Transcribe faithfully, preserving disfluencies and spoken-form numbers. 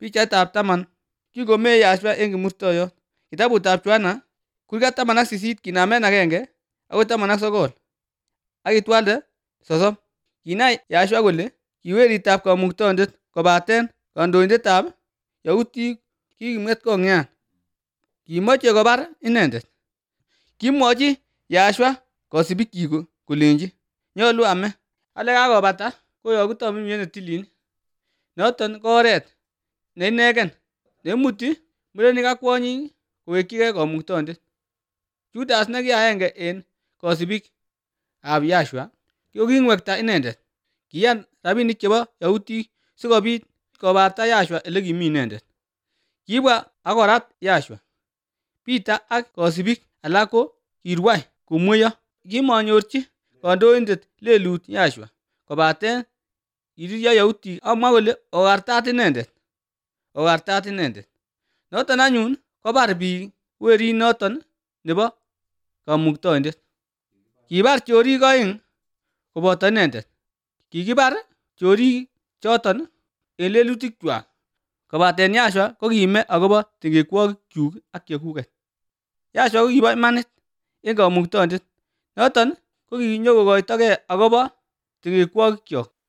Pichaitab taman. Kigomee Yashua eng Kimurtoiyot. Kitabutab Johana, kurgat taman ak sisit kinamen agenge agoi taman ak sogol ak itwalde sosom. Kinai Yashua kole ki weritab Kamuktaindet kobaten kandoindetab yautik kikimwetkongian. Kimache kobar inendet. Kimwochi Yashua kosibikyik kolenji, nyolu ame. Ale kakobata koyogu tamirmiriet ne tilil. Noton ko oret ne inegen neimuti murenik ak kwonyik kowekyigei Kamuktaindet. Judas ne ki agenge en kosibik ab Yashua, kokingwekta inendet. Kiyan rabinik chebo yautik sikobit kobarta Yashua ole kimi inendet. Kibwa ak korat Yashua. Peter ak kosibik alak ko kirwai komweyo. Kimanyorchi kandoindet lelut Yashua, kobaten kiriryo yautik akomwa kole ogartat inendet. Ogartat inendet. Noton anyun kobar biik werinoton nebo Kamuktaindet. Kibar chorik aeng koboto inendet. Kikibar chorik choton en lelutikwak, kobaten Yashua kokime agobo tengekwokik ak chekuget. Yashua kokibo imanit en Kamuktaindet. Noton kokinyokokoitogei agobo tengekwokikyok.